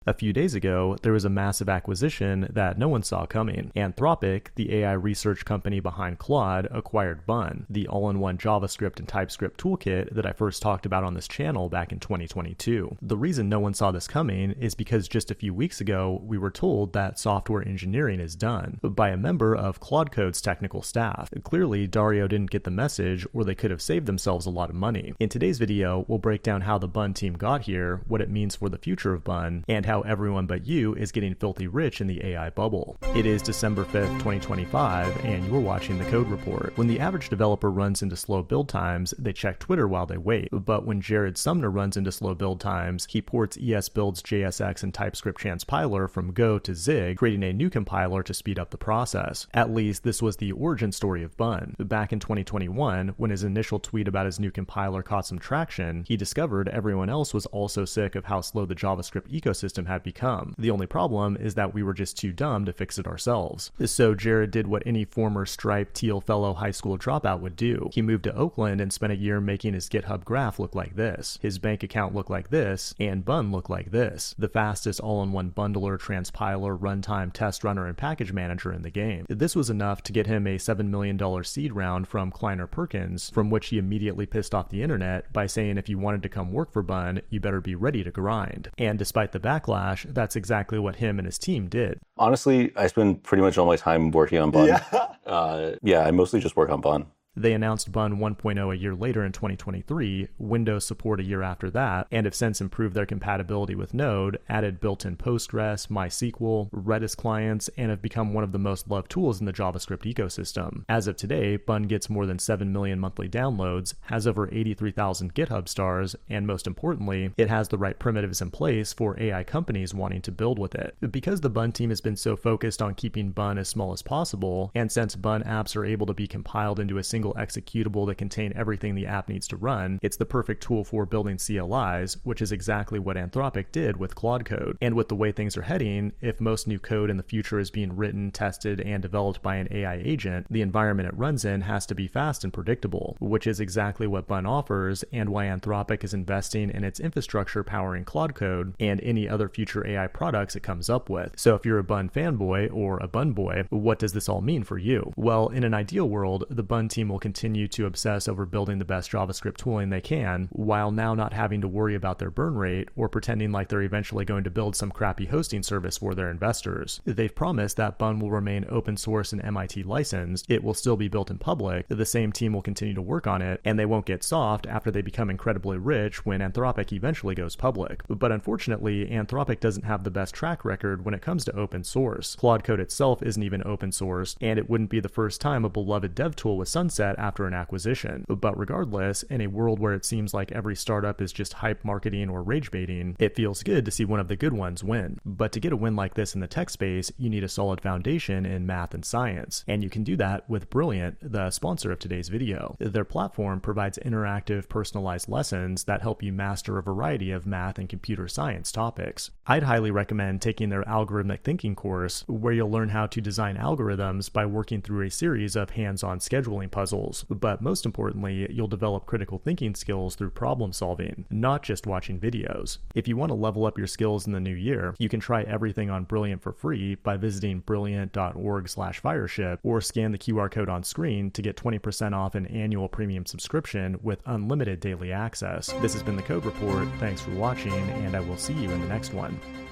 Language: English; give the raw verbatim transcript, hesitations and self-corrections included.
A few days ago, there was a massive acquisition that no one saw coming. Anthropic, the A I research company behind Claude, acquired Bun, the all-in-one JavaScript and TypeScript toolkit that I first talked about on this channel back in twenty twenty-two. The reason no one saw this coming is because just a few weeks ago, we were told that software engineering is done by a member of Claude Code's technical staff. Clearly, Dario didn't get the message, or they could have saved themselves a lot of money. In today's video, we'll break down how the Bun team got here, what it means for the future of Bun, and how everyone but you is getting filthy rich in the A I bubble. It is December fifth, twenty twenty-five, and you're watching The Code Report. When the average developer runs into slow build times, they check Twitter while they wait. But when Jared Sumner runs into slow build times, he ports ESBuild's J S X and TypeScript transpiler from Go to Zig, creating a new compiler to speed up the process. At least, this was the origin story of Bun. Back in twenty twenty-one, when his initial tweet about his new compiler caught some traction, he discovered everyone else was also sick of how slow the JavaScript ecosystem had become. The only problem is that we were just too dumb to fix it ourselves. So Jared did what any former Stripe Teal Fellow high school dropout would do. He moved to Oakland and spent a year making his GitHub graph look like this, his bank account look like this, and Bun look like this, the fastest all-in-one bundler, transpiler, runtime, test runner, and package manager in the game. This was enough to get him a seven million dollars seed round from Kleiner Perkins, from which he immediately pissed off the internet by saying if you wanted to come work for Bun, you better be ready to grind. And despite the backlash, that's exactly what him and his team did. Honestly, I spend pretty much all my time working on Bun. Yeah, uh, yeah I mostly just work on Bun. They announced Bun one point oh a year later in twenty twenty-three, Windows support a year after that, and have since improved their compatibility with Node, added built-in Postgres, MySQL, Redis clients, and have become one of the most loved tools in the JavaScript ecosystem. As of today, Bun gets more than seven million monthly downloads, has over eighty-three thousand GitHub stars, and most importantly, it has the right primitives in place for A I companies wanting to build with it. Because the Bun team has been so focused on keeping Bun as small as possible, and since Bun apps are able to be compiled into a single executable that contain everything the app needs to run, it's the perfect tool for building C L Is, which is exactly what Anthropic did with Claude Code. And with the way things are heading, if most new code in the future is being written, tested, and developed by an A I agent, the environment it runs in has to be fast and predictable, which is exactly what Bun offers, and why Anthropic is investing in its infrastructure powering Claude Code and any other future A I products it comes up with. So if you're a Bun fanboy or a Bun boy, what does this all mean for you? Well, in an ideal world, the Bun team will continue to obsess over building the best JavaScript tooling they can, while now not having to worry about their burn rate or pretending like they're eventually going to build some crappy hosting service for their investors. They've promised that Bun will remain open source and M I T licensed, it will still be built in public, the same team will continue to work on it, and they won't get soft after they become incredibly rich when Anthropic eventually goes public. But unfortunately, Anthropic doesn't have the best track record when it comes to open source. Claude Code itself isn't even open source, and it wouldn't be the first time a beloved dev tool was sunset after an acquisition. But regardless, in a world where it seems like every startup is just hype marketing or rage baiting, it feels good to see one of the good ones win. But to get a win like this in the tech space, you need a solid foundation in math and science, and you can do that with Brilliant, the sponsor of today's video. Their platform provides interactive, personalized lessons that help you master a variety of math and computer science topics. I'd highly recommend taking their algorithmic thinking course, where you'll learn how to design algorithms by working through a series of hands-on scheduling puzzles. But most importantly, you'll develop critical thinking skills through problem solving, not just watching videos. If you want to level up your skills in the new year, you can try everything on Brilliant for free by visiting brilliant dot org slash fireship or scan the Q R code on screen to get twenty percent off an annual premium subscription with unlimited daily access. This has been The Code Report. Thanks for watching, and I will see you in the next one.